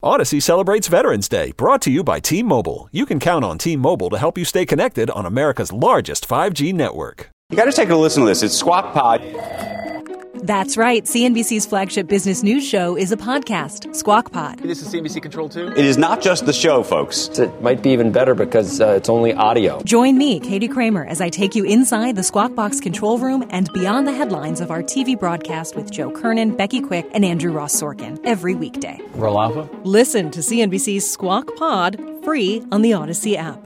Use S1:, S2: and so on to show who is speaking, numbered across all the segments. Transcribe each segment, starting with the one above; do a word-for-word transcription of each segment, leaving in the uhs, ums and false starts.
S1: Odyssey celebrates Veterans Day, brought to you by T-Mobile. You can count on T-Mobile to help you stay connected on America's largest five G network.
S2: You got to take a listen to this. It's Squawk Pod.
S3: That's right. C N B C's flagship business news show is a podcast, Squawk Pod.
S4: This is C N B C Control two.
S2: It is not just the show, folks.
S5: It might be even better because uh, it's only audio.
S3: Join me, Katie Kramer, as I take you inside the Squawk Box control room and beyond the headlines of our T V broadcast with Joe Kernan, Becky Quick, and Andrew Ross Sorkin every weekday.
S5: Roll Alpha.
S3: Listen to C N B C's Squawk Pod free on the Odyssey app.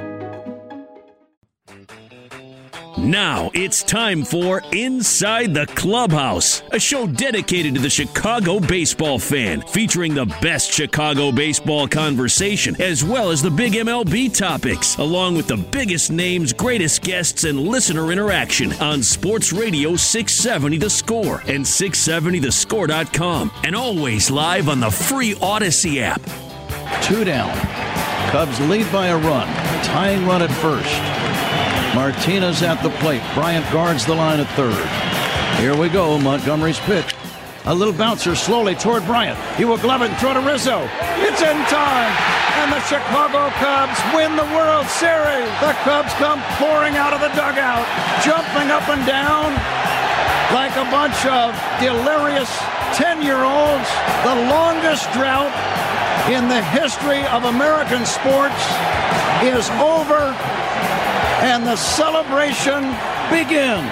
S6: Now it's time for Inside the Clubhouse, a show dedicated to the Chicago baseball fan, featuring the best Chicago baseball conversation, as well as the big M L B topics, along with the biggest names, greatest guests, and listener interaction on Sports Radio six seventy The Score and six seventy the score dot com, and always live on the free Odyssey app.
S7: Two down. Cubs lead by a run. Tying run at first. Martinez at the plate. Bryant guards the line at third. Here we go. Montgomery's pitch. A little bouncer slowly toward Bryant. He will glove it and throw to Rizzo. It's in time. And the Chicago Cubs win the World Series. The Cubs come pouring out of the dugout, jumping up and down like a bunch of delirious ten-year-olds. The longest drought in the history of American sports is over. And the celebration begins.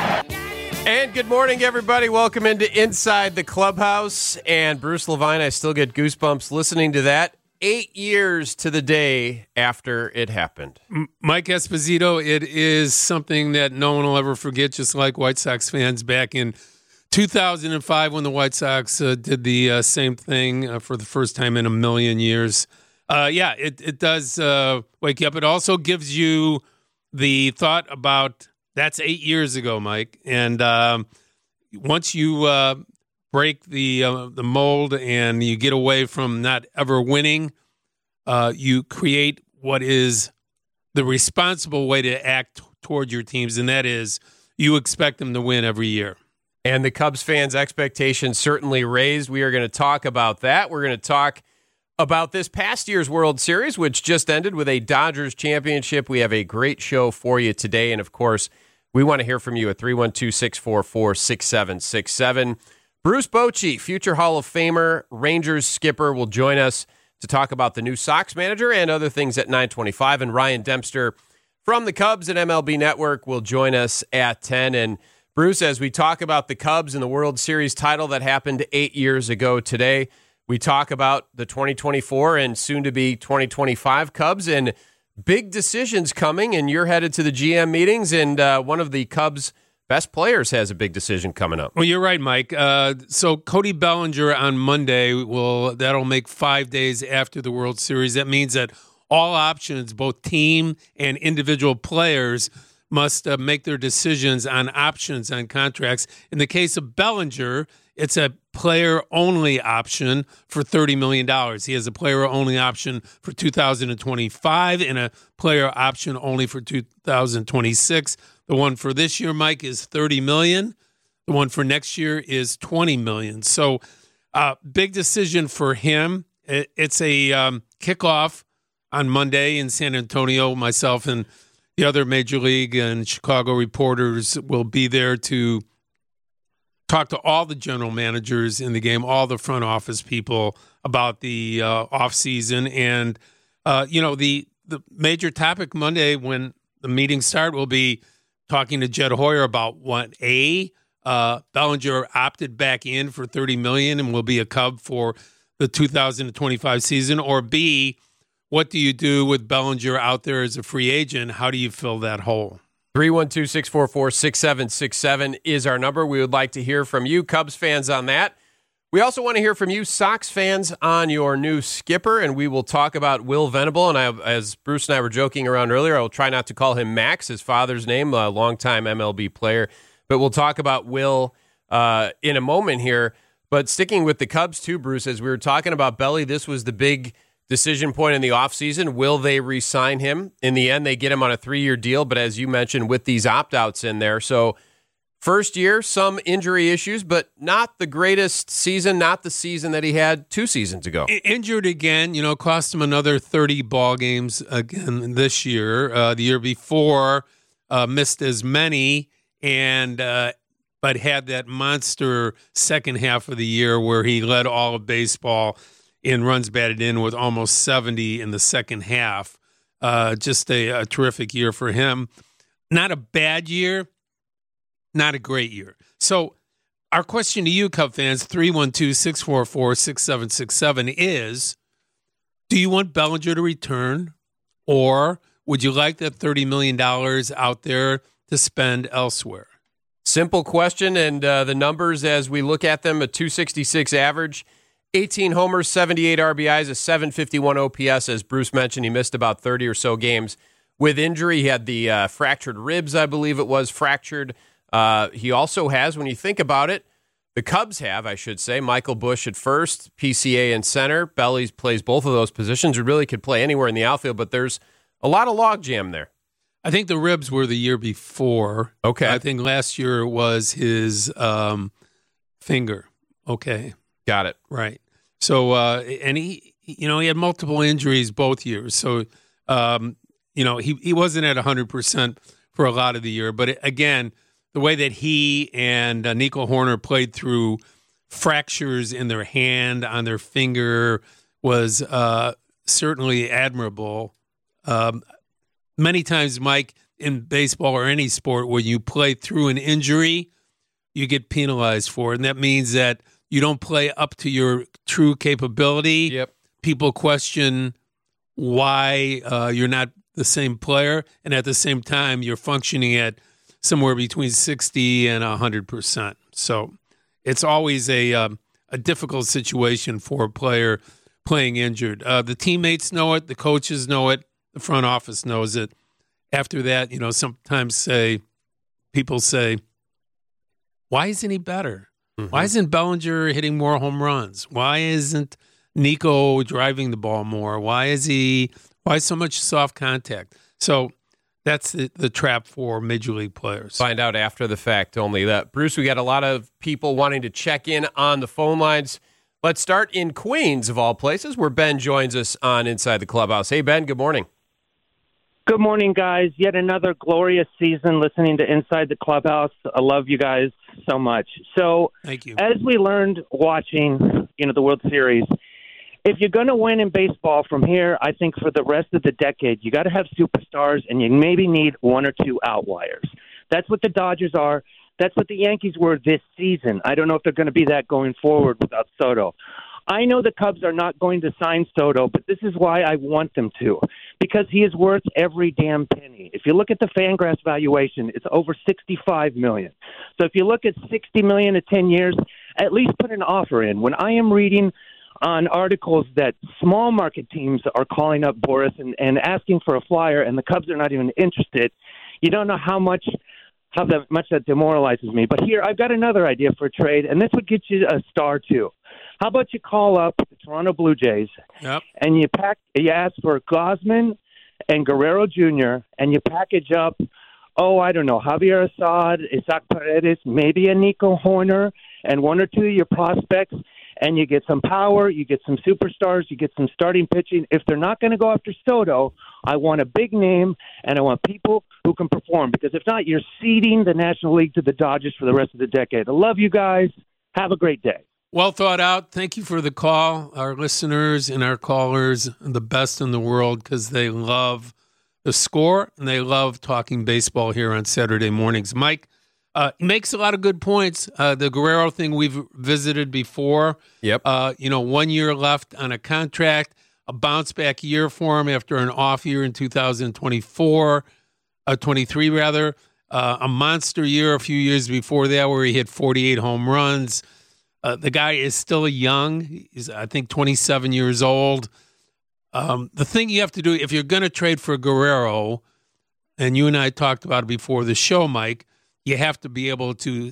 S8: And good morning, everybody. Welcome into Inside the Clubhouse. And Bruce Levine, I still get goosebumps listening to that. Eight years to the day after it happened.
S9: Mike Esposito, it is something that no one will ever forget, just like White Sox fans back in two thousand five when the White Sox uh, did the uh, same thing uh, for the first time in a million years. Uh, yeah, it, it does uh, wake you up. It also gives you the thought about that's eight years ago, Mike. And um, once you uh, break the uh, the mold and you get away from not ever winning, uh, you create what is the responsible way to act toward your teams, and that is you expect them to win every year.
S8: And the Cubs fans' expectations certainly raised. We are going to talk about that. We're going to talk about this past year's World Series, which just ended with a Dodgers championship. We have a great show for you today. And, of course, we want to hear from you at three one two, six four four, six seven six seven. Bruce Bochy, future Hall of Famer, Rangers skipper, will join us to talk about the new Sox manager and other things at nine twenty-five. And Ryan Dempster from the Cubs and M L B Network will join us at ten. And, Bruce, as we talk about the Cubs and the World Series title that happened eight years ago today, we talk about the twenty twenty-four and soon-to-be twenty twenty-five Cubs and big decisions coming, and you're headed to the G M meetings, and uh, one of the Cubs' best players has a big decision coming up.
S9: Well, you're right, Mike. Uh, so Cody Bellinger on Monday, will that'll make five days after the World Series. That means that all options, both team and individual players, must uh, make their decisions on options on contracts. In the case of Bellinger, it's a player-only option for thirty million dollars. He has a player-only option for two thousand twenty-five and a player option only for two thousand twenty-six. The one for this year, Mike, is thirty million dollars. The one for next year is twenty million dollars. So uh, big decision for him. It, it's a um, kickoff on Monday in San Antonio. Myself and the other Major League and Chicago reporters will be there to talk to all the general managers in the game, all the front office people about the uh, offseason. And, uh, you know, the, the major topic Monday when the meetings start will be talking to Jed Hoyer about what, A, uh, Bellinger opted back in for thirty million dollars and will be a Cub for the two thousand twenty-five season, or B, what do you do with Bellinger out there as a free agent? How do you fill that hole?
S8: three one two, six four four, six seven six seven is our number. We would like to hear from you, Cubs fans, on that. We also want to hear from you, Sox fans, on your new skipper, and we will talk about Will Venable. And I, as Bruce and I were joking around earlier, I will try not to call him Max, his father's name, a longtime M L B player. But we'll talk about Will uh, in a moment here. But sticking with the Cubs, too, Bruce, as we were talking about Belly, this was the big decision point in the offseason. Will they re-sign him? In the end, they get him on a three-year deal, but as you mentioned, with these opt-outs in there. So First year, some injury issues, but not the greatest season, not the season that he had two seasons ago.
S9: Injured again, you know, cost him another thirty ball games again this year. Uh, the year before, uh, missed as many, and uh, but had that monster second half of the year where he led all of baseball in runs batted in with almost seventy in the second half. Uh, just a, a terrific year for him. Not a bad year. Not a great year. So our question to you, Cub fans, three one two, six four four, six seven six seven is, do you want Bellinger to return, or would you like that thirty million dollars out there to spend elsewhere?
S8: Simple question, and uh, the numbers as we look at them, a two sixty-six average, eighteen homers, seventy-eight R B Is, a seven fifty-one O P S. As Bruce mentioned, he missed about thirty or so games with injury. He had the uh, fractured ribs, I believe it was, fractured. Uh, he also has, when you think about it, the Cubs have, I should say, Michael Busch at first, P C A in center. Bellies plays both of those positions. He really could play anywhere in the outfield, but there's a lot of logjam there.
S9: I think the ribs were the year before.
S8: Okay.
S9: I think last year was his um, finger. Okay.
S8: Got it.
S9: Right. So, uh, and he, you know, he had multiple injuries both years. So, um, you know, he, he wasn't at one hundred percent for a lot of the year. But again, the way that he and uh, Nico Hoerner played through fractures in their hand, on their finger, was uh, certainly admirable. Um, many times, Mike, in baseball or any sport, when you play through an injury, you get penalized for it. And that means that you don't play up to your true capability.
S8: Yep.
S9: People question why uh, you're not the same player, and at the same time, you're functioning at somewhere between sixty and one hundred percent. So it's always a um, a difficult situation for a player playing injured. Uh, the teammates know it. The coaches know it. The front office knows it. After that, you know, sometimes say people say, why isn't he better? Mm-hmm. Why isn't Bellinger hitting more home runs? Why isn't Nico driving the ball more? Why is he, why so much soft contact? So that's the, the trap for Major League players.
S8: Find out after the fact only. That Bruce, we got a lot of people wanting to check in on the phone lines. Let's start in Queens, of all places, where Ben joins us on Inside the Clubhouse. Hey, Ben, good morning.
S4: Good morning, guys. Yet another glorious season listening to Inside the Clubhouse. I love you guys so much. So,
S9: thank you.
S4: As we learned watching, you know, the World Series, if you're going to win in baseball from here, I think for the rest of the decade, you got to have superstars, and you maybe need one or two outliers. That's what the Dodgers are. That's what the Yankees were this season. I don't know if they're going to be that going forward without Soto. I know the Cubs are not going to sign Soto, but this is why I want them to, because he is worth every damn penny. If you look at the Fangraphs valuation, it's over sixty-five million dollars. So if you look at sixty million dollars at ten years, at least put an offer in. When I am reading on articles that small market teams are calling up Boris and, and asking for a flyer, and the Cubs are not even interested, you don't know how much how that, much that demoralizes me. But here, I've got another idea for a trade, and this would get you a star too. How about you call up the Toronto Blue Jays,
S9: yep.
S4: and you pack you ask for Gausman and Guerrero Junior, and you package up, oh, I don't know, Javier Assad, Isaac Paredes, maybe a Nico Hoerner, and one or two of your prospects, and you get some power, you get some superstars, you get some starting pitching. If they're not going to go after Soto, I want a big name, and I want people who can perform, because if not, you're ceding the National League to the Dodgers for the rest of the decade. I love you guys. Have a great day.
S9: Well thought out. Thank you for the call. Our listeners and our callers are the best in the world because they love the score and they love talking baseball here on Saturday mornings. Mike uh, makes a lot of good points. Uh, the Guerrero thing we've visited before.
S8: Yep.
S9: Uh, you know, one year left on a contract, a bounce back year for him after an off year in two thousand twenty-four, uh, twenty-three rather. Uh, a monster year a few years before that where he hit forty-eight home runs. Uh, the guy is still young. He's, I think, twenty-seven years old. Um, the thing you have to do, if you're going to trade for Guerrero, and you and I talked about it before the show, Mike, you have to be able to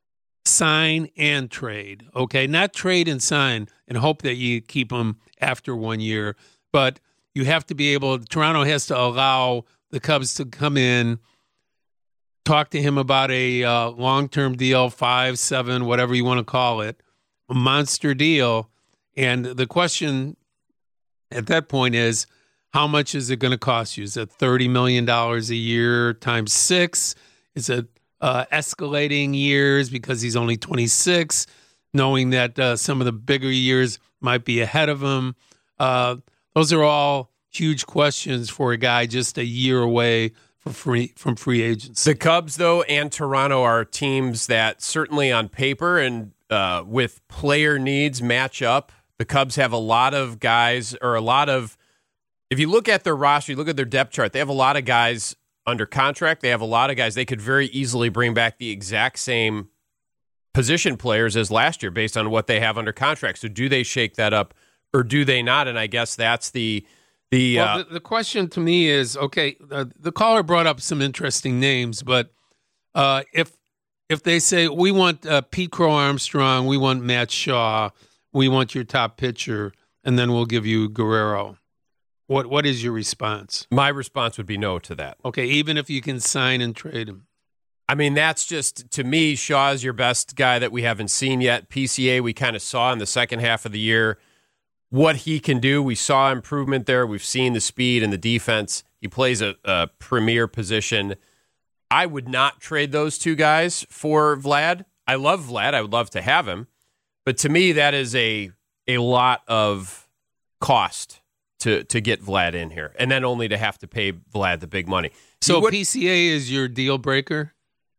S9: sign and trade, okay? Not trade and sign and hope that you keep him after one year, but you have to be able, Toronto has to allow the Cubs to come in talk to him about a uh, long-term deal, five, seven, whatever you want to call it, a monster deal. And the question at that point is, how much is it going to cost you? Is it thirty million dollars a year times six? Is it uh, escalating years because he's only twenty-six, knowing that uh, some of the bigger years might be ahead of him? Uh, those are all huge questions for a guy just a year away from free, from free agency.
S8: The Cubs, though, and Toronto are teams that certainly on paper and uh, with player needs match up. The Cubs have a lot of guys, or a lot of, if you look at their roster, you look at their depth chart, they have a lot of guys under contract. They have a lot of guys they could very easily bring back the exact same position players as last year based on what they have under contract. So do they shake that up or do they not? And I guess that's the the
S9: well,
S8: uh,
S9: the, the question to me is, okay, uh, the caller brought up some interesting names, but uh, if if they say we want uh, Pete Crow Armstrong, we want Matt Shaw, we want your top pitcher, and then we'll give you Guerrero, what what is your response?
S8: My response would be no to that.
S9: Okay, even if you can sign and trade him.
S8: I mean, that's just, to me, Shaw's your best guy that we haven't seen yet. P C A, we kind of saw in the second half of the year what he can do. We saw improvement there. We've seen the speed and the defense. He plays a, a premier position. I would not trade those two guys for Vlad. I love Vlad. I would love to have him. But to me, that is a a lot of cost to, to get Vlad in here, and then only to have to pay Vlad the big money.
S9: So
S8: would,
S9: P C A is your deal breaker?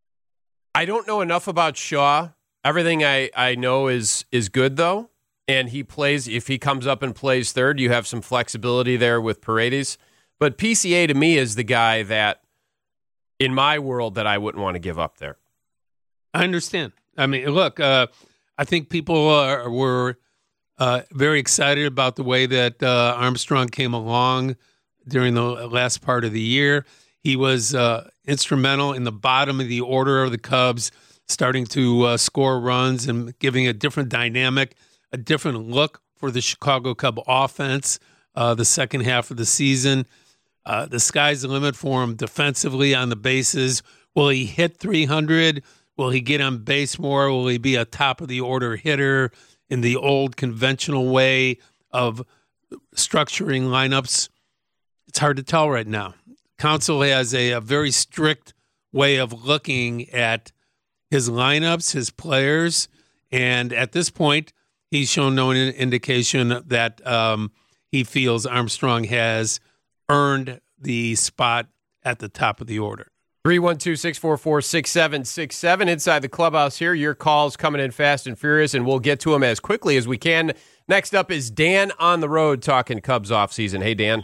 S8: I don't know enough about Shaw. Everything I, I know is is good, though. And he plays, if he comes up and plays third, you have some flexibility there with Paredes. But P C A to me is the guy that, in my world, that I wouldn't want to give up there.
S9: I understand. I mean, look, uh, I think people are, were uh, very excited about the way that uh, Armstrong came along during the last part of the year. He was uh, instrumental in the bottom of the order of the Cubs, starting to uh, score runs and giving a different dynamic, a different look for the Chicago Cub offense uh, the second half of the season. Uh, the sky's the limit for him defensively on the bases. Will he hit three hundred? Will he get on base more? Will he be a top-of-the-order hitter in the old conventional way of structuring lineups? It's hard to tell right now. Council has a, a very strict way of looking at his lineups, his players, and at this point, he's shown no indication that um, he feels Armstrong has earned the spot at the top of the order.
S8: three one two, six four four, six seven six seven inside the clubhouse here. Your calls coming in fast and furious, and we'll get to them as quickly as we can. Next up is Dan on the road talking Cubs offseason. Hey, Dan.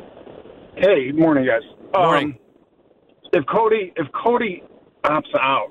S10: Hey, good morning, guys.
S8: Morning.
S10: Um, if Cody if Cody opts out,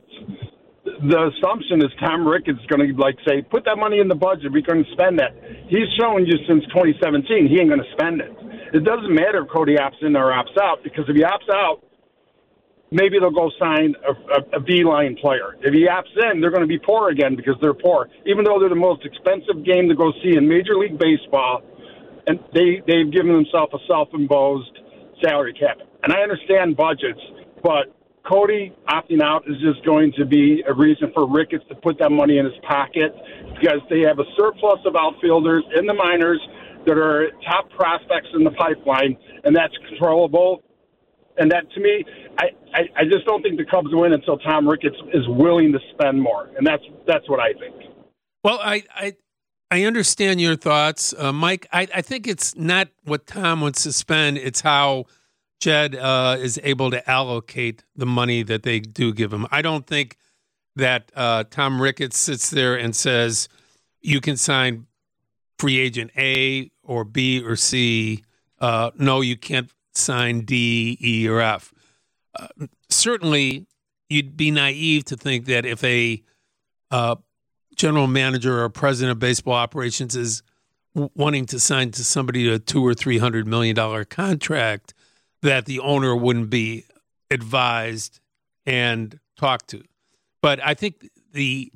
S10: the assumption is Tom Ricketts is going to like say, put that money in the budget. We're going to spend that. He's shown you since twenty seventeen he ain't going to spend it. It doesn't matter if Cody opts in or opts out, because if he opts out, maybe they'll go sign a, a, a V-line player. If he opts in, they're going to be poor again because they're poor, even though they're the most expensive game to go see in Major League Baseball, and they, they've given themselves a self-imposed salary cap. And I understand budgets, but Cody opting out is just going to be a reason for Ricketts to put that money in his pocket, because they have a surplus of outfielders in the minors that are top prospects in the pipeline, and that's controllable. And that, to me, I, I, I just don't think the Cubs win until Tom Ricketts is willing to spend more, and that's that's what I think.
S9: Well, I I, I understand your thoughts, uh, Mike. I, I think it's not what Tom wants to spend; it's how Jed uh, is able to allocate the money that they do give him. I don't think that uh, Tom Ricketts sits there and says, you can sign free agent A or B or C. Uh, no, you can't sign D, E, or F. Uh, certainly, you'd be naive to think that if a uh, general manager or president of baseball operations is w- wanting to sign to somebody to a two or three hundred million dollar contract, that the owner wouldn't be advised and talked to. But I think the,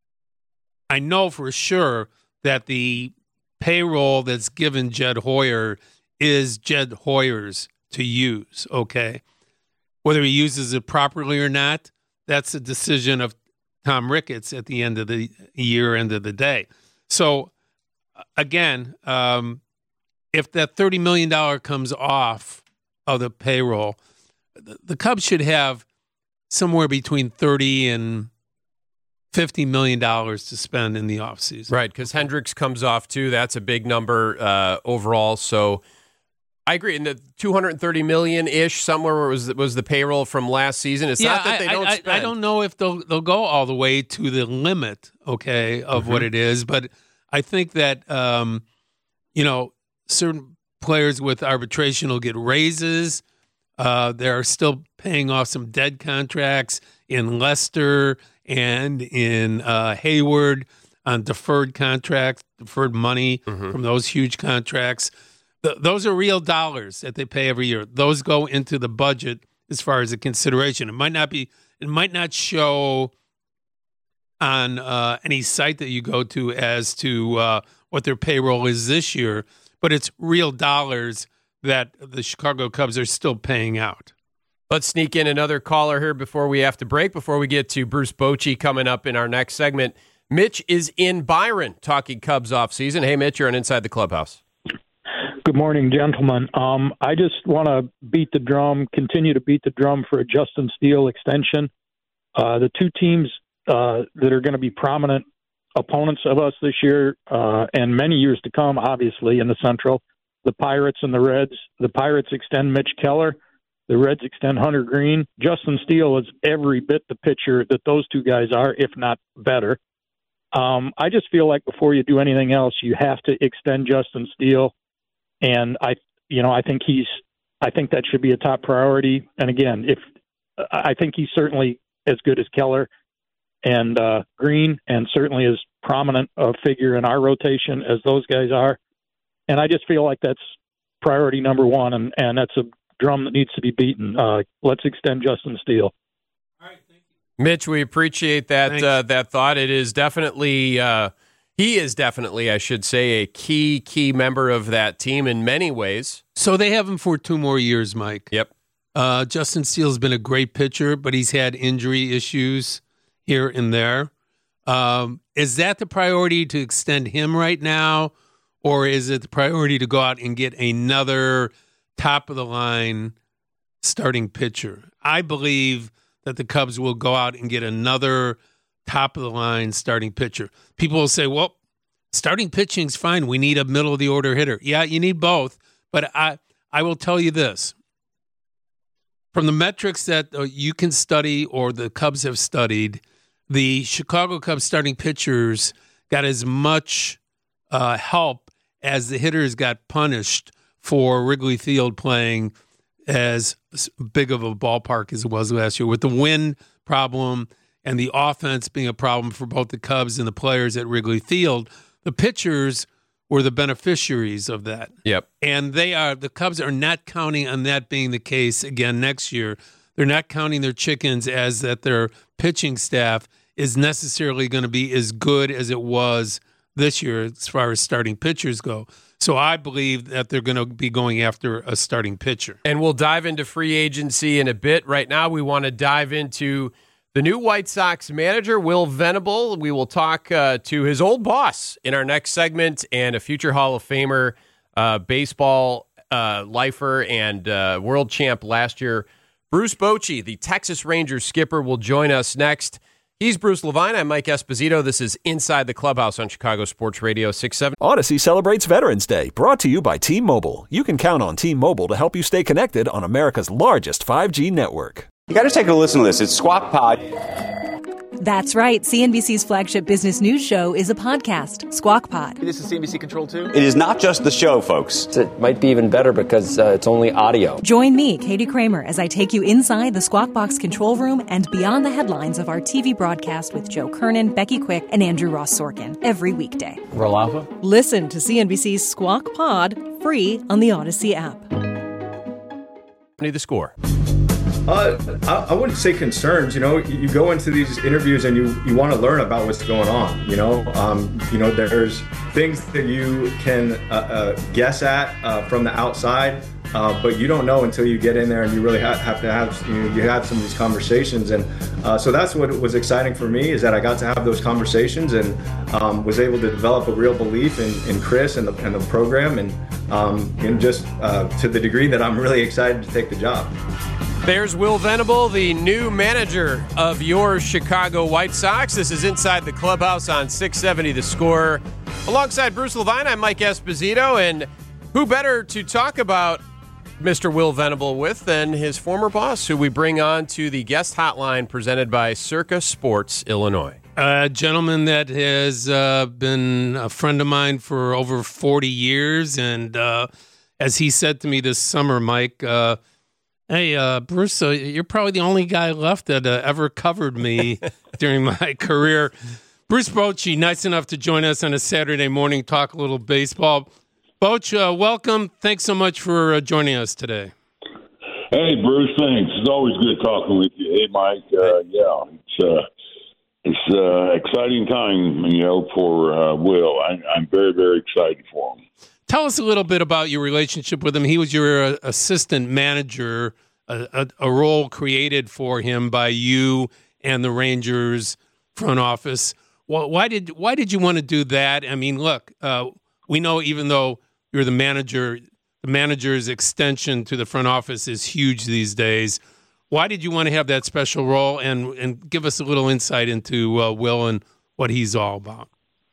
S9: I know for sure that the payroll that's given Jed Hoyer is Jed Hoyer's to use, okay? Whether he uses it properly or not, that's a decision of Tom Ricketts at the end of the year, end of the day. So, again, um, if that thirty million dollars comes off of the payroll, the, the Cubs should have somewhere between thirty and fifty million dollars to spend in the offseason.
S8: Right, because Hendricks comes off too. That's a big number uh, overall. So I agree. In the two hundred thirty million ish, somewhere was was the payroll from last season. It's
S9: yeah,
S8: not that they
S9: I,
S8: don't
S9: I,
S8: spend.
S9: I don't know if they'll they'll go all the way to the limit, okay, of mm-hmm. what it is, but I think that um, you know, certain players with arbitration will get raises. Uh, they're still paying off some dead contracts in Lester and in uh, Hayward on deferred contracts, deferred money mm-hmm. from those huge contracts. Th- those are real dollars that they pay every year. Those go into the budget as far as a consideration. It might not be, it might not show on uh, any site that you go to as to uh, what their payroll is this year, but it's real dollars that the Chicago Cubs are still paying out.
S8: Let's sneak in another caller here before we have to break, before we get to Bruce Bochy coming up in our next segment. Mitch is in Byron talking Cubs offseason. Hey, Mitch, you're on Inside the Clubhouse.
S11: Good morning, gentlemen. Um, I just want to beat the drum, continue to beat the drum for a Justin Steele extension. Uh, the two teams uh, that are going to be prominent opponents of us this year uh, and many years to come, obviously, in the Central, the Pirates and the Reds. The Pirates extend Mitch Keller. The Reds extend Hunter Green. Justin Steele is every bit the pitcher that those two guys are, if not better. Um, I just feel like before you do anything else, you have to extend Justin Steele. And I, you know, I think he's, I think that should be a top priority. And again, if I think he's certainly as good as Keller and uh, Green, and certainly as prominent a figure in our rotation as those guys are. And I just feel like that's priority number one, and, and that's a drum that needs to be beaten. Uh, let's extend Justin Steele.
S8: All right, thank you, Mitch. We appreciate that uh, that thought. It is definitely. Uh, He is definitely, I should say, a key, key member of that team in many ways.
S9: So they have him for two more years, Mike.
S8: Yep.
S9: Uh, Justin Steele's been a great pitcher, but he's had injury issues here and there. Um, is that the priority to extend him right now, or is it the priority to go out and get another top-of-the-line starting pitcher? I believe that the Cubs will go out and get another top-of-the-line starting pitcher. People will say, well, starting pitching's fine. We need a middle-of-the-order hitter. Yeah, you need both. But I, I will tell you this. From the metrics that uh, you can study or the Cubs have studied, the Chicago Cubs starting pitchers got as much uh, help as the hitters got punished for Wrigley Field playing as big of a ballpark as it was last year. With the wind problem and the offense being a problem for both the Cubs and the players at Wrigley Field, the pitchers were the beneficiaries of that.
S8: Yep.
S9: And they are, the Cubs are not counting on that being the case again next year. They're not counting their chickens as that their pitching staff is necessarily going to be as good as it was this year as far as starting pitchers go. So I believe that they're going to be going after a starting pitcher.
S8: And we'll dive into free agency in a bit. Right now, we want to dive into the new White Sox manager, Will Venable. We will talk uh, to his old boss in our next segment, and a future Hall of Famer, uh, baseball uh, lifer and uh, world champ last year. Bruce Bochy, the Texas Rangers skipper, will join us next. He's Bruce Levine. I'm Mike Esposito. This is Inside the Clubhouse on Chicago Sports Radio six seventy.
S1: Odyssey celebrates Veterans Day, brought to you by T-Mobile. You can count on T-Mobile to help you stay connected on America's largest five G network.
S2: You got to take a listen to this. It's Squawk Pod.
S3: That's right. C N B C's flagship business news show is a podcast, Squawk Pod.
S5: This is C N B C Control too?
S2: It is not just the show, folks.
S5: It might be even better because uh, it's only audio.
S3: Join me, Katie Kramer, as I take you inside the Squawk Box control room and beyond the headlines of our T V broadcast with Joe Kernan, Becky Quick, and Andrew Ross Sorkin every weekday.
S5: Roll Alpha?
S3: Listen to C N B C's Squawk Pod free on the Odyssey app.
S8: Need the score.
S12: Uh, I, I wouldn't say concerns. You know, you, you go into these interviews and you, you want to learn about what's going on. You know, um, you know, there's things that you can uh, uh, guess at uh, from the outside, uh, but you don't know until you get in there and you really have, have to have you know, you have some of these conversations. And uh, so that's what was exciting for me, is that I got to have those conversations and um, was able to develop a real belief in, in Chris and the, and the program, and, um, and just uh, to the degree that I'm really excited to take the job.
S8: There's Will Venable, the new manager of your Chicago White Sox. This is Inside the Clubhouse on six seventy The Score. Alongside Bruce Levine, I'm Mike Esposito, and who better to talk about Mister Will Venable with than his former boss, who we bring on to the guest hotline presented by Circa Sports Illinois.
S9: A gentleman that has uh, been a friend of mine for over forty years, and uh, as he said to me this summer, Mike, uh, hey, uh, Bruce, uh, you're probably the only guy left that uh, ever covered me during my career. Bruce Bochy, nice enough to join us on a Saturday morning, talk a little baseball. Boch, uh, welcome. Thanks so much for uh, joining us today.
S13: Hey, Bruce, thanks. It's always good talking with you. Hey, Mike, uh, yeah, it's uh, it's uh, exciting time, you know, for uh, Will. I, I'm very, very excited for him.
S9: Tell us a little bit about your relationship with him. He was your uh, assistant manager, a, a, a role created for him by you and the Rangers front office. Well, why did why did you want to do that? I mean, look, uh, we know even though you're the manager, the manager's extension to the front office is huge these days. Why did you want to have that special role? And and give us a little insight into uh, Will and what he's all about.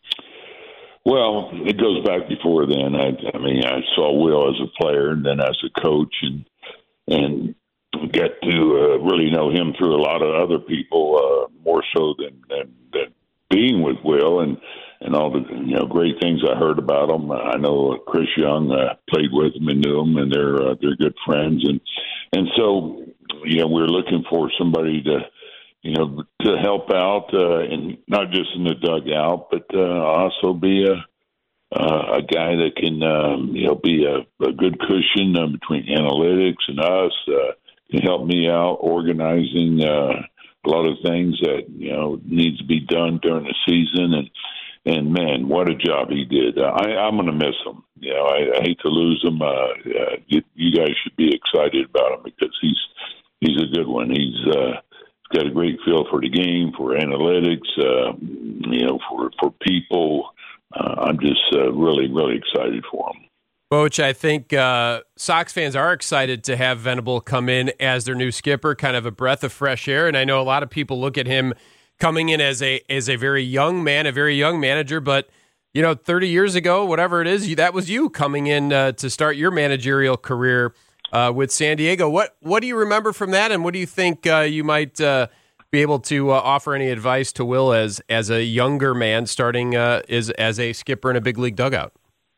S13: Well, it goes back before then. I, I mean, I saw Will as a player and then as a coach, and and got to uh, really know him through a lot of other people, uh, more so than, than than being with Will, and and all the you know great things I heard about him. I know Chris Young uh, played with him and knew him, and they're uh, they're good friends, and and so you know we're looking for somebody to. You know, to help out, uh, and not just in the dugout, but uh, also be a uh, a guy that can, um, you know, be a, a good cushion uh, between analytics and us. Uh, can help me out organizing uh, a lot of things that you know needs to be done during the season. And and man, what a job he did! Uh, I, I'm going to miss him. You know, I, I hate to lose him. Uh, uh, you, you guys should be excited about him because he's he's a good one. He's uh, got a great feel for the game, for analytics, uh, you know, for for people. Uh, I'm just uh, really, really excited for him.
S8: Boch, I think uh, Sox fans are excited to have Venable come in as their new skipper, kind of a breath of fresh air. And I know a lot of people look at him coming in as a as a very young man, a very young manager. But, you know, thirty years ago, whatever it is, that was you coming in uh, to start your managerial career Uh, with San Diego. What what do you remember from that, and what do you think uh, you might uh, be able to uh, offer any advice to Will as as a younger man starting uh, is as a skipper in a big league dugout?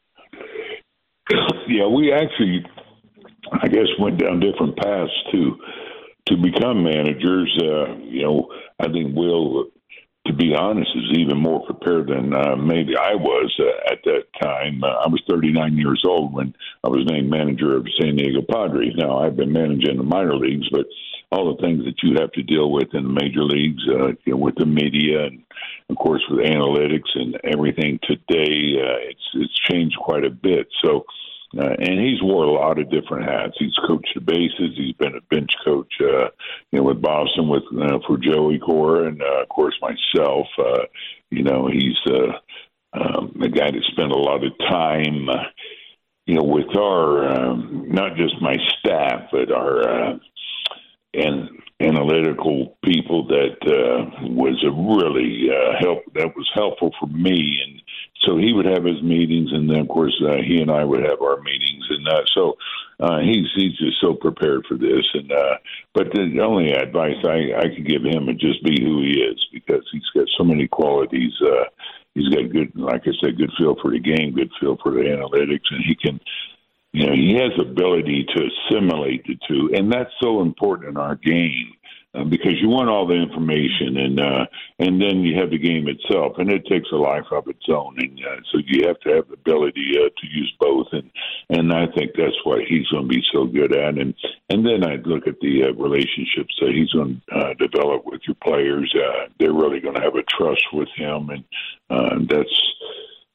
S13: Yeah, we actually, I guess, went down different paths to to become managers. Uh, you know, I think Will, to be honest, is even more prepared than uh, maybe I was uh, at that time. Uh, I was thirty-nine years old when I was named manager of San Diego Padres. Now, I've been managing the minor leagues, but all the things that you have to deal with in the major leagues, uh, you know, with the media and, of course, with analytics and everything today, uh, it's it's changed quite a bit. So, uh, and he's wore a lot of different hats. He's coached the bases. He's been a bench coach, uh, you know, with Boston with uh, for Joey Cora, and uh, of course myself. Uh, you know, he's uh, um, a guy that spent a lot of time, uh, you know, with our um, not just my staff, but our uh, and analytical people that uh, was a really uh, help that was helpful for me. And so he would have his meetings, and then of course uh, he and I would have our meetings, and uh, so uh, he's he's just so prepared for this. And uh, but the only advice I, I could give him would just be who he is, because he's got so many qualities. Uh, he's got good, like I said, good feel for the game, good feel for the analytics, and he can. You know, he has ability to assimilate the two, and that's so important in our game uh, because you want all the information, and uh, and then you have the game itself, and it takes a life of its own, and uh, so you have to have the ability uh, to use both, and and I think that's what he's going to be so good at, and and then I look at the uh, relationships that he's going to uh, develop with your players. Uh, they're really going to have a trust with him, and uh, that's.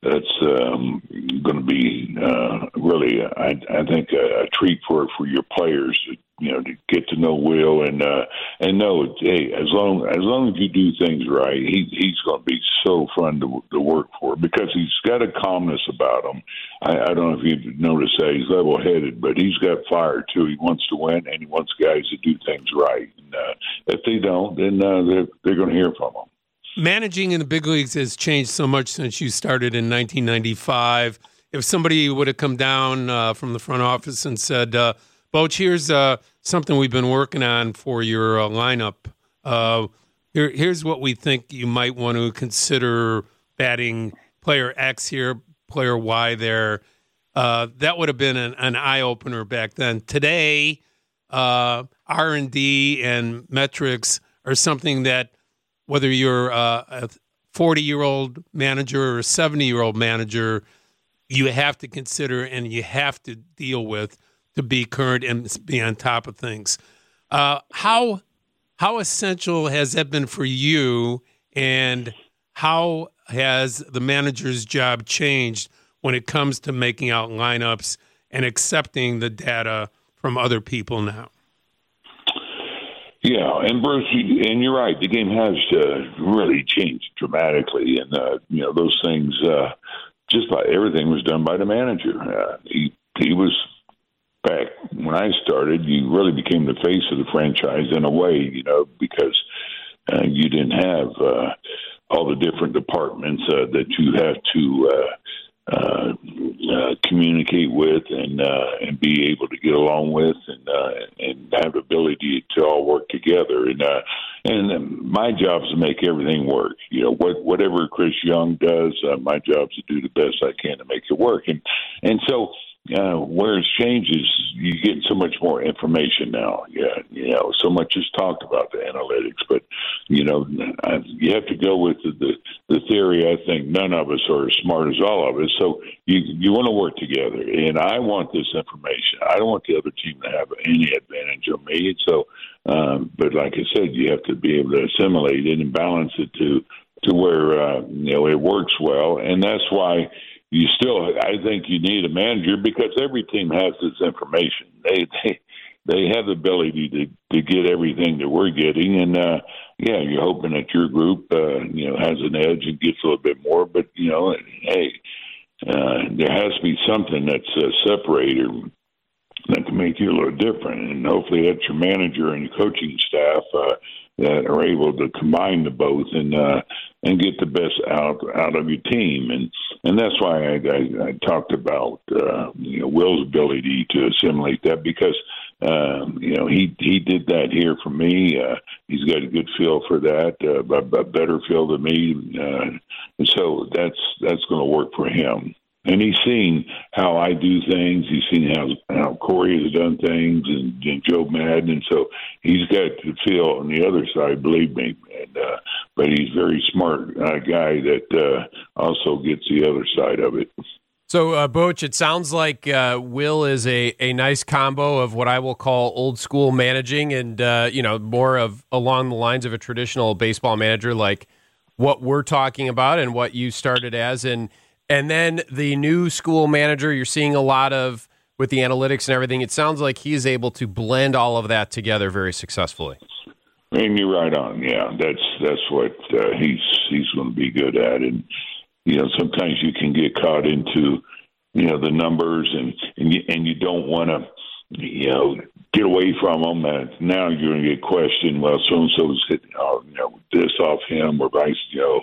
S13: that's um, going to be uh, really, I, I think, a, a treat for for your players. You know, to get to know Will and uh, and know, hey, as long as long as you do things right, he he's going to be so fun to to work for because he's got a calmness about him. I, I don't know if you've noticed that he's level-headed, but he's got fire too. He wants to win, and he wants guys to do things right. And uh, if they don't, then uh, they're they're going to hear from him.
S9: Managing in the big leagues has changed so much since you started in nineteen ninety-five. If somebody would have come down uh, from the front office and said, uh, Boch, here's uh, something we've been working on for your uh, lineup. Uh, here, here's what we think you might want to consider batting player X here, player Y there. Uh, that would have been an, an eye-opener back then. Today, uh, R and D and metrics are something that whether you're uh, a forty-year-old manager or a seventy-year-old manager, you have to consider and you have to deal with to be current and be on top of things. Uh, how how essential has that been for you, and how has the manager's job changed when it comes to making out lineups and accepting the data from other people now?
S13: Yeah, and Bruce, and you're right. The game has uh, really changed dramatically, and uh, you know those things. Uh, just about everything was done by the manager. Uh, he he was back when I started. You really became the face of the franchise in a way, you know, because uh, you didn't have uh, all the different departments uh, that you have to uh, uh, uh, communicate with and uh, and be able to get along with, and uh, and have the ability to all work together. And uh, and my job is to make everything work. You know, what whatever Chris Young does, uh, my job is to do the best I can to make it work. And and so. Uh, where it's changed is you get so much more information now. Yeah, you know, so much is talked about the analytics, but you know, I, you have to go with the, the the theory. I think none of us are as smart as all of us, so you you want to work together. And I want this information. I don't want the other team to have any advantage on me. So, um, but like I said, you have to be able to assimilate it and balance it to to where uh, you know it works well, and that's why. You still, I think you need a manager because every team has this information. They they, they have the ability to, to get everything that we're getting, and uh, yeah, you're hoping that your group, uh, you know, has an edge and gets a little bit more. But you know, hey, uh, there has to be something that's a separator that can make you a little different, and hopefully that's your manager and your coaching staff uh, that are able to combine the both and uh, and get the best out out of your team. And and that's why I, I, I talked about uh, you know Will's ability to assimilate that because um, you know he he did that here for me. Uh, he's got a good feel for that, uh, a, a better feel than me, uh, and so that's that's going to work for him. And he's seen how I do things. He's seen how, how Corey has done things and, and Joe Madden. And so he's got to feel on the other side, believe me. And, uh, but he's a very smart uh, guy that uh, also gets the other side of it.
S8: So, uh, Boch, it sounds like uh, Will is a, a nice combo of what I will call old school managing and, uh, you know, more of along the lines of a traditional baseball manager like what we're talking about and what you started as. And And then the new school manager you're seeing a lot of with the analytics and everything, it sounds like he's able to blend all of that together very successfully.
S13: And you're right on. Yeah, that's that's what uh, he's he's going to be good at. And, you know, sometimes you can get caught into, you know, the numbers and, and, you, and you don't want to, you know, get away from them. And now you're going to get questioned, well, so-and-so's hitting, oh, you know, this off him or vice, you know,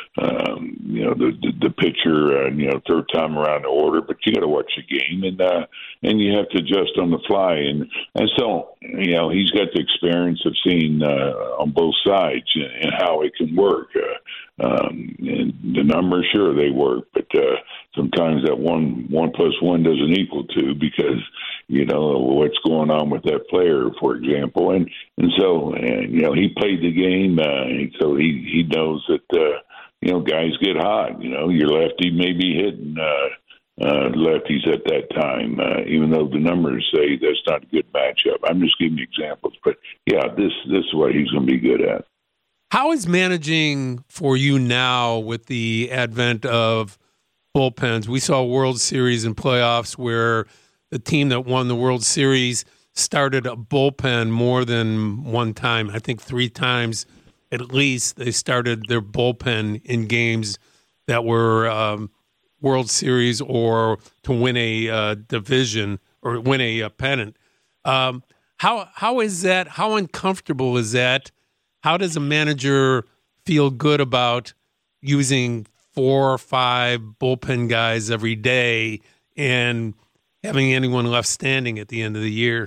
S13: um, you know, the, the, the pitcher, uh, you know, third time around the order, but you got to watch the game and, uh, and you have to adjust on the fly. And, and so, you know, he's got the experience of seeing, uh, on both sides and, and how it can work. Uh, um, and the numbers, sure, they work, but, uh, sometimes that one, one plus one doesn't equal two because, you know, what's going on with that player, for example. And, and so, and, you know, he played the game. Uh, and so he, he knows that, uh, you know, guys get hot. You know, your lefty may be hitting uh, uh, lefties at that time, uh, even though the numbers say that's not a good matchup. I'm just giving you examples. But, yeah, this, this is what he's going to be good at.
S9: How is managing for you now with the advent of bullpens. We saw World Series and playoffs where the team that won the World Series started a bullpen more than one time. I think three times at least they started their bullpen in games that were um, World Series or to win a uh, division or win a, a pennant. Um, how how is that? How uncomfortable is that? How does a manager feel good about using four or five bullpen guys every day and having anyone left standing at the end of the year?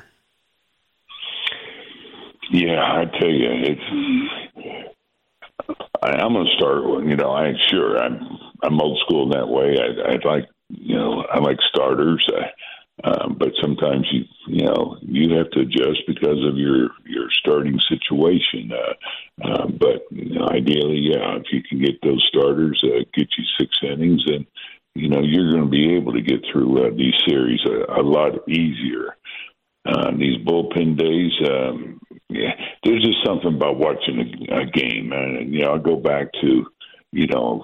S13: Yeah, I tell you, it's. I, I'm going to start. You know, I sure I'm. I'm old school in that way. I, I like, you know, I like starters. I, um, but sometimes you, you know, you have to adjust because of your your starting situation. Uh, uh, but you know, ideally, yeah, if you can get those starters, uh, get you six innings, and you know, you're going to be able to get through uh, these series a, a lot easier. Uh, these bullpen days, um, yeah, there's just something about watching a, a game. And, you know, I'll go back to, you know,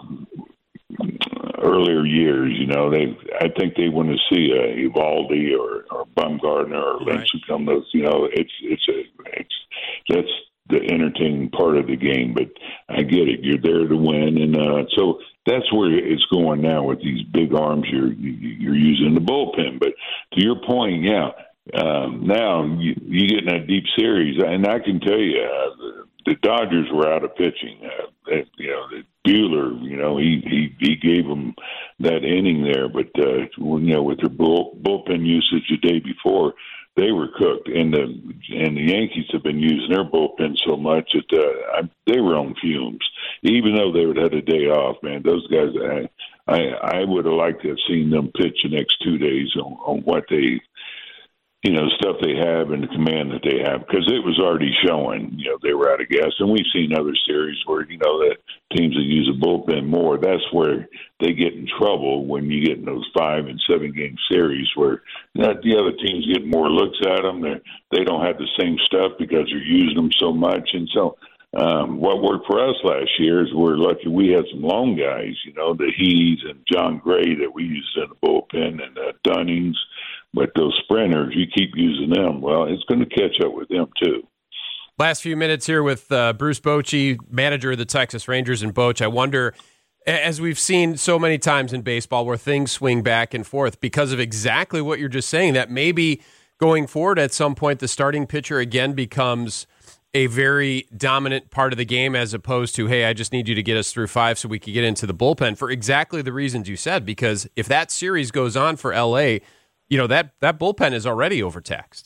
S13: earlier years, you know, they, I think they want to see a Evaldi or, or Bumgarner or Lynch right. come those, you know, it's, it's a, it's, that's the entertaining part of the game, but I get it. You're there to win. And, uh, so that's where it's going now with these big arms you're, you're using the bullpen. But to your point, yeah, Um, now you, you get in that deep series, and I can tell you, uh, the, the Dodgers were out of pitching. Uh, they, you know, the Buehler, you know, he, he he gave them that inning there, but uh, you know, with their bull, bullpen usage the day before, they were cooked. And the and the Yankees have been using their bullpen so much that uh, I, they were on fumes. Even though they would have had a day off, man, those guys, I I, I would have liked to have seen them pitch the next two days on, on what they. You know, stuff they have and the command that they have, because it was already showing, you know, they were out of gas. And we've seen other series where, you know, that teams that use a bullpen more, that's where they get in trouble when you get in those five and seven game series where not the other teams get more looks at them. They're, they don't have the same stuff because they're using them so much. And so um, what worked for us last year is we're lucky we had some long guys, you know, the Hees and John Gray that we used in the bullpen and uh, Dunnings. But those sprinters, you keep using them, well, it's going to catch up with them, too.
S8: Last few minutes here with uh, Bruce Bochy, manager of the Texas Rangers in Boch. I wonder, as we've seen so many times in baseball where things swing back and forth because of exactly what you're just saying, that maybe going forward at some point the starting pitcher again becomes a very dominant part of the game as opposed to, hey, I just need you to get us through five so we can get into the bullpen for exactly the reasons you said. Because if that series goes on for L A, you know, that, that bullpen is already overtaxed.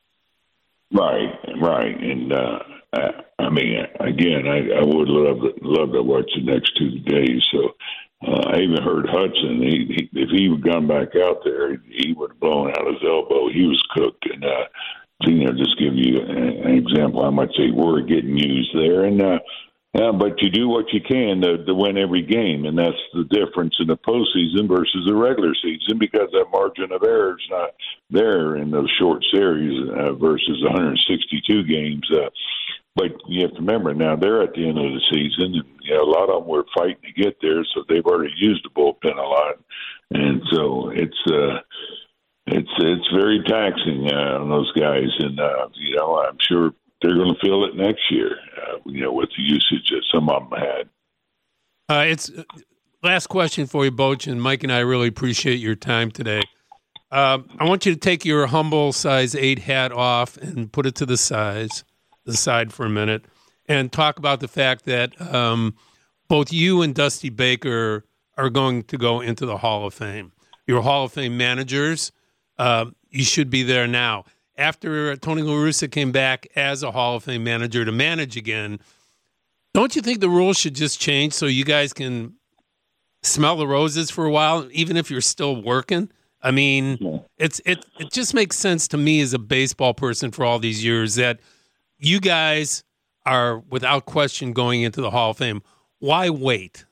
S13: Right, right. And, uh, I, I mean, again, I, I would love, love to watch the next two days. So uh, I even heard Hudson, he, he, if he would gone back out there, he would have blown out his elbow. He was cooked. And, uh, you know, just give you an, an example how much they were getting used there. And, uh, Yeah, but you do what you can to, to win every game, and that's the difference in the postseason versus the regular season because that margin of error is not there in those short series uh, versus one hundred sixty-two games. Uh, but you have to remember now they're at the end of the season, and you know, a lot of them were fighting to get there, so they've already used the bullpen a lot, and so it's uh, it's it's very taxing uh, on those guys, and uh, you know I'm sure. They're going to feel it next year, uh, you know, with the usage that some of them had.
S9: Uh, it's uh, last question for you, Boch, and Mike and I really appreciate your time today. Uh, I want you to take your humble size eight hat off and put it to the size, the side for a minute, and talk about the fact that um, both you and Dusty Baker are going to go into the Hall of Fame. You're Hall of Fame managers. Uh, you should be there now. After Tony La Russa came back as a Hall of Fame manager to manage again, don't you think the rules should just change so you guys can smell the roses for a while, even if you're still working? I mean, yeah. it's it it just makes sense to me as a baseball person for all these years that you guys are, without question, going into the Hall of Fame. Why wait?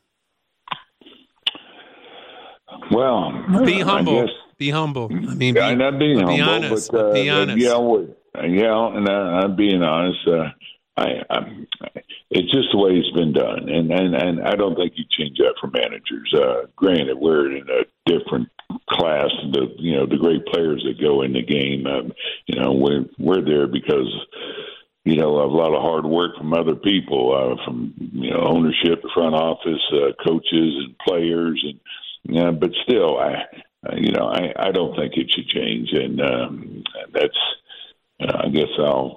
S13: Well,
S9: be humble. Be humble. I mean,
S13: yeah,
S9: be,
S13: not being humble,
S9: be honest.
S13: But, uh,
S9: be honest.
S13: Yeah, yeah, and I, I'm being honest. Uh, I, I'm, it's just the way it's been done, and, and and I don't think you change that for managers. Uh, granted, we're in a different class. The you know the great players that go in the game, um, you know, we're we're there because you know a lot of hard work from other people, uh, from you know ownership, the front office, uh, coaches, and players, and yeah. But still, I you know I, I don't think it should change, and um, that's. Uh, I guess I'll,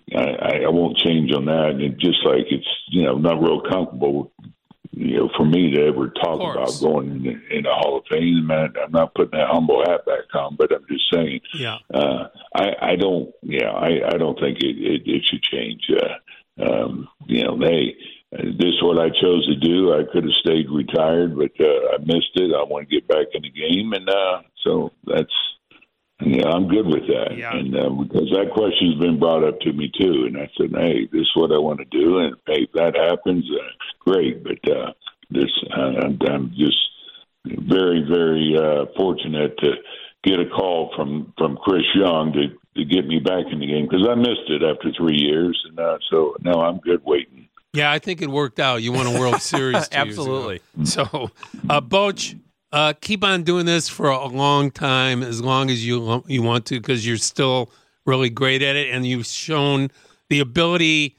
S13: I, I won't change on that. And it just like it's, you know, not real comfortable, you know, for me to ever talk about going in the, in the Hall of Fame. Man, I'm not putting that humble hat back on, but I'm just saying,
S9: yeah,
S13: uh, I, I don't, yeah, I, I don't think it, it, it should change. Uh, um, you know, they, this is what I chose to do. I could have stayed retired, but uh, I missed it. I want to get back in the game. And uh, so that's, yeah, I'm good with that.
S9: Yeah.
S13: And uh, because that question's been brought up to me too. And I said, hey, this is what I want to do. And hey, if that happens, uh, great. But uh, this, uh, I'm just very, very uh, fortunate to get a call from, from Chris Young to, to get me back in the game because I missed it after three years. And uh, so now I'm good waiting.
S9: Yeah, I think it worked out. You won a World Series.
S8: Absolutely.
S9: So, uh, Boch, Uh, keep on doing this for a long time, as long as you you want to, because you're still really great at it, and you've shown the ability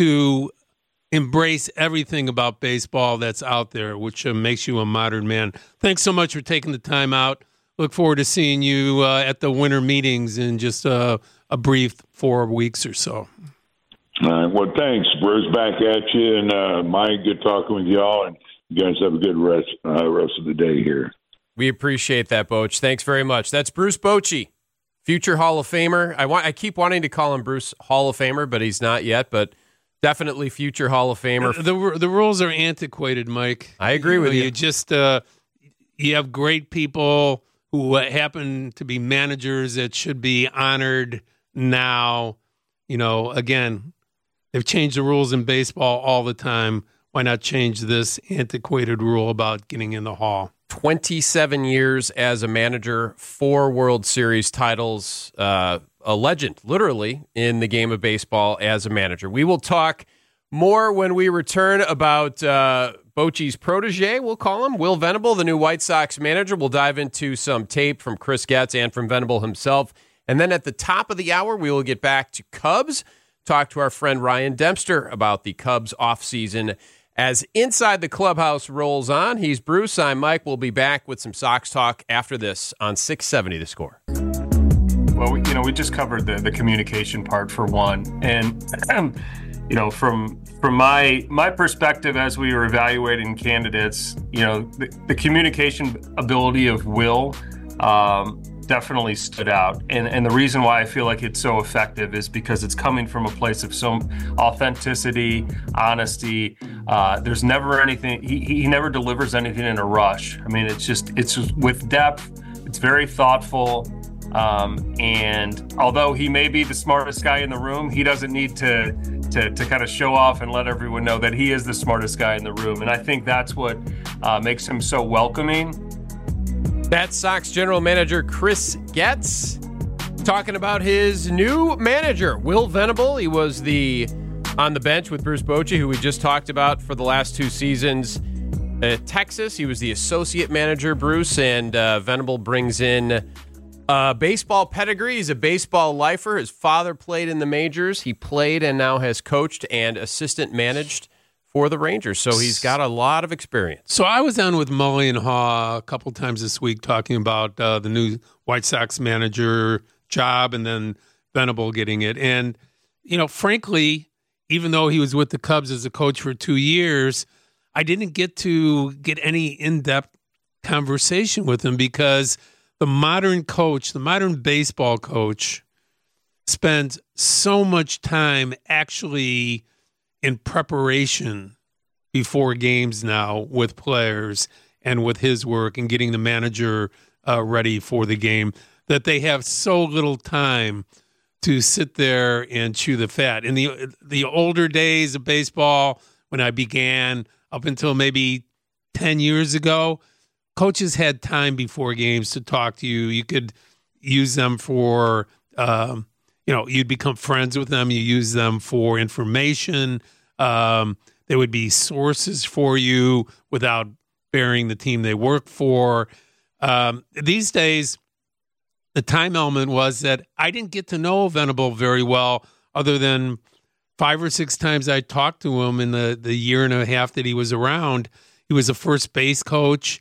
S9: to embrace everything about baseball that's out there, which uh, makes you a modern man. Thanks so much for taking the time out. Look forward to seeing you uh, at the winter meetings in just uh, a brief four weeks or so.
S13: All right. Well, thanks, Bruce. Back at you, and uh, Mike, good talking with y'all, and you guys have a good rest uh, rest of the day here.
S8: We appreciate that, Boch. Thanks very much. That's Bruce Bochy, future Hall of Famer. I want I keep wanting to call him Bruce Hall of Famer, but he's not yet. But definitely future Hall of Famer.
S9: The the, the rules are antiquated, Mike.
S8: I agree
S9: you
S8: with
S9: know,
S8: you.
S9: You just uh, you have great people who happen to be managers that should be honored now. You know, again, they've changed the rules in baseball all the time. Why not change this antiquated rule about getting in the Hall?
S8: twenty-seven years as a manager, four World Series titles, uh, a legend, literally, in the game of baseball as a manager. We will talk more when we return about uh, Bochy's protege, we'll call him, Will Venable, the new White Sox manager. We'll dive into some tape from Chris Getz and from Venable himself. And then at the top of the hour, we will get back to Cubs, talk to our friend Ryan Dempster about the Cubs offseason. As Inside the Clubhouse rolls on, he's Bruce, I'm Mike. We'll be back with some Sox talk after this on six seventy The Score.
S14: Well, we, you know, we just covered the, the communication part for one. And, you know, from from my my perspective as we were evaluating candidates, you know, the, the communication ability of Will um, definitely stood out. And and the reason why I feel like it's so effective is because it's coming from a place of some authenticity, honesty. Uh, there's never anything, he, he never delivers anything in a rush. I mean, it's just, it's just with depth, it's very thoughtful. Um, and although he may be the smartest guy in the room, he doesn't need to, to, to kind of show off and let everyone know that he is the smartest guy in the room. And I think that's what uh, makes him so welcoming.
S8: That's Sox general manager Chris Getz talking about his new manager, Will Venable. He was the on the bench with Bruce Bochy, who we just talked about for the last two seasons at Texas. He was the associate manager, Bruce, and uh, Venable brings in uh, baseball pedigree. He's a baseball lifer. His father played in the majors. He played and now has coached and assistant managed for the Rangers, so he's got a lot of experience.
S9: So I was on with Mully and Haw a couple times this week talking about uh, the new White Sox manager job and then Venable getting it. And, you know, frankly, even though he was with the Cubs as a coach for two years, I didn't get to get any in-depth conversation with him because the modern coach, the modern baseball coach, spends so much time actually in preparation before games now with players and with his work and getting the manager uh, ready for the game that they have so little time to sit there and chew the fat. In the the older days of baseball, when I began up until maybe ten years ago, coaches had time before games to talk to you. You could use them for um, you know, you'd become friends with them. You use them for information. Um, they would be sources for you without bearing the team they work for. Um, these days, the time element was that I didn't get to know Venable very well, other than five or six times I talked to him in the, the year and a half that he was around. He was a first base coach.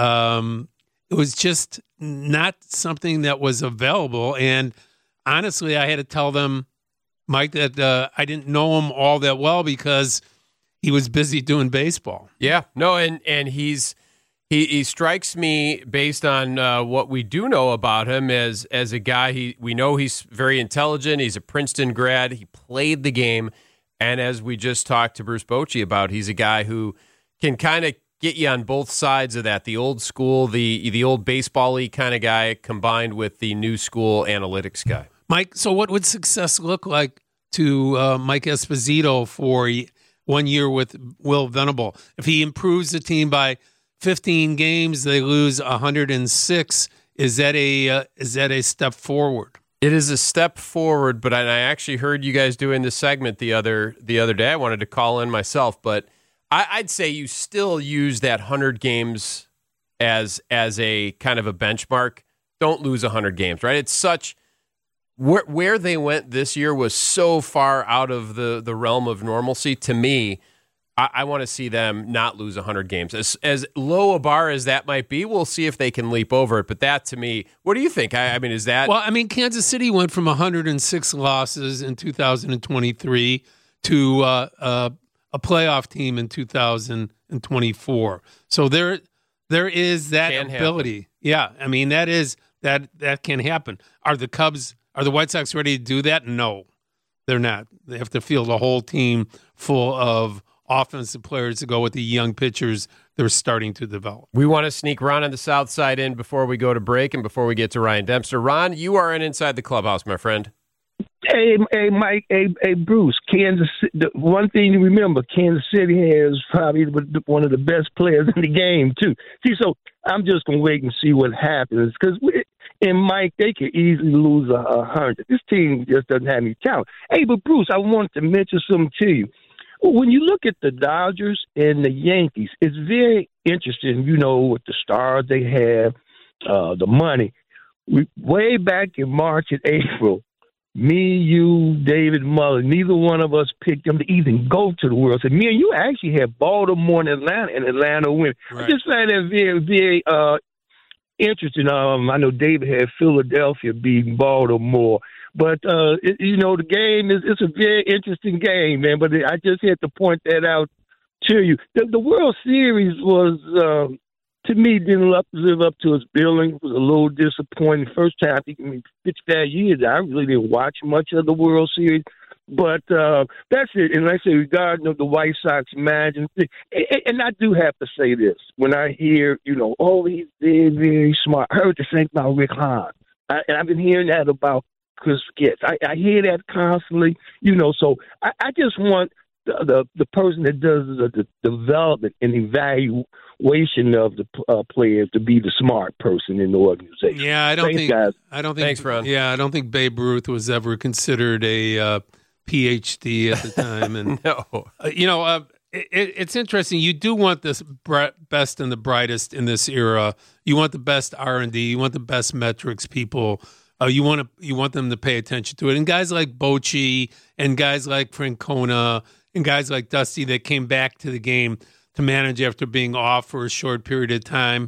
S9: Um, it was just not something that was available. And honestly, I had to tell them, Mike, that uh, I didn't know him all that well because he was busy doing baseball.
S8: Yeah, no, and and he's he he strikes me based on uh, what we do know about him as as a guy. He we know he's very intelligent. He's a Princeton grad. He played the game, and as we just talked to Bruce Bochy about, he's a guy who can kind of get you on both sides of that. The old school, the the old baseball-y kind of guy, combined with the new school analytics guy.
S9: Mike, so what would success look like to uh, Mike Esposito for one year with Will Venable? If he improves the team by fifteen games, they lose one hundred six. Is that a uh, is that a step forward?
S8: It is a step forward, but I, I actually heard you guys doing this segment the other the other day. I wanted to call in myself, but I, I'd say you still use that one hundred games as as a kind of a benchmark. Don't lose one hundred games, right? It's such where where they went this year was so far out of the, the realm of normalcy. To me, I, I want to see them not lose one hundred games. As as low a bar as that might be, we'll see if they can leap over it. But that, to me, what do you think? I, I mean, is that...
S9: Well, I mean, Kansas City went from one hundred six losses in two thousand twenty-three to uh, uh, a playoff team in two thousand twenty-four. So there there is that
S8: Can
S9: ability.
S8: happen.
S9: Yeah, I mean, that is that that can happen. Are the Cubs... Are the White Sox ready to do that? No, they're not. They have to field a whole team full of offensive players to go with the young pitchers they're starting to develop.
S8: We want to sneak Ron on the south side in before we go to break and before we get to Ryan Dempster. Ron, you are in Inside the Clubhouse, my friend.
S15: Hey, hey, Mike, hey, hey, Bruce. Kansas. The one thing to remember: Kansas City has probably one of the best players in the game too. See, so I'm just gonna wait and see what happens because, and Mike, they could easily lose a, a hundred. This team just doesn't have any talent. Hey, but Bruce, I wanted to mention something to you. When you look at the Dodgers and the Yankees, it's very interesting. You know, with the stars they have, uh, the money. We, way back in March and April. Me, you, David Muller, neither one of us picked them to even go to the World Series. Me and you actually had Baltimore and Atlanta, and Atlanta win. Right. I just find that very, very uh, interesting. Um, I know David had Philadelphia beating Baltimore. But, uh, it, you know, the game is it's a very interesting game, man. But I just had to point that out to you. The, the World Series was, um, to me, didn't live up to its billing. It was a little disappointing. First time, I think, I mean, fifty-five years, I really didn't watch much of the World Series. But uh, that's it. And like I say, regarding the White Sox manager, and, and I do have to say this. When I hear, you know, oh, he's very, very smart. I heard the same about Rick Hahn. I, and I've been hearing that about Chris Getz. I, I hear that constantly, you know. So I, I just want the, the the person that does the, the development and evaluation of the uh, players to be the smart person in the organization.
S9: Yeah, I don't
S15: Thanks,
S9: think.
S15: guys.
S9: I don't think.
S8: Thanks, Ron.
S9: Yeah, I don't think Babe Ruth was ever considered a uh, P H D at the time. And
S8: no,
S9: uh, you know, uh, it, it's interesting. You do want the best and the brightest in this era. You want the best R and D. You want the best metrics people. Uh, you want to you want them to pay attention to it. And guys like Bochy and guys like Francona and guys like Dusty that came back to the game to manage after being off for a short period of time,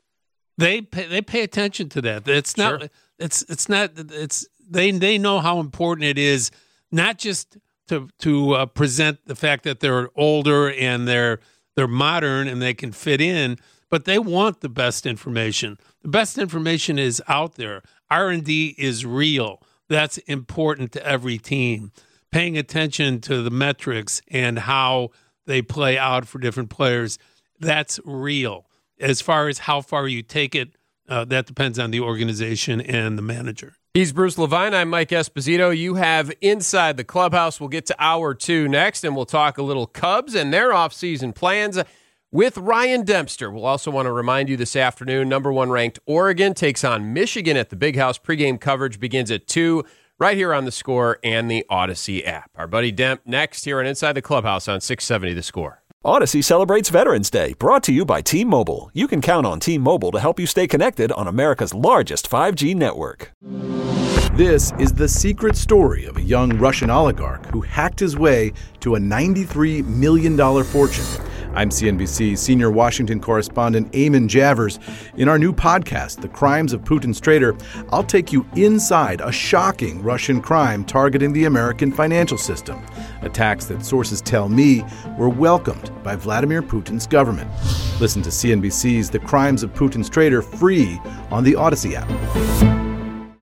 S9: they pay, they pay attention to that. It's not sure. it's it's not it's they they know how important it is, not just to to uh, present the fact that they're older and they're they're modern and they can fit in, but they want the best information. The best information is out there. R and D is real. That's important to every team. Paying attention to the metrics and how they play out for different players, that's real. As far as how far you take it, uh, that depends on the organization and the manager.
S8: He's Bruce Levine. I'm Mike Esposito. You have Inside the Clubhouse. We'll get to hour two next, and we'll talk a little Cubs and their offseason plans with Ryan Dempster. We'll also want to remind you this afternoon, number one ranked Oregon takes on Michigan at the Big House. Pregame coverage begins at two. right here on The Score and the Odyssey app. Our buddy Demp next here on Inside the Clubhouse on six seventy The Score.
S1: Odyssey celebrates Veterans Day, brought to you by T-Mobile. You can count on T-Mobile to help you stay connected on America's largest five G network.
S16: This is the secret story of a young Russian oligarch who hacked his way to a ninety-three million dollars fortune. I'm C N B C senior Washington correspondent Eamon Javers. In our new podcast, The Crimes of Putin's Traitor, I'll take you inside a shocking Russian crime targeting the American financial system. Attacks that sources tell me were welcomed by Vladimir Putin's government. Listen to C N B C's The Crimes of Putin's Traitor free on the Odyssey app.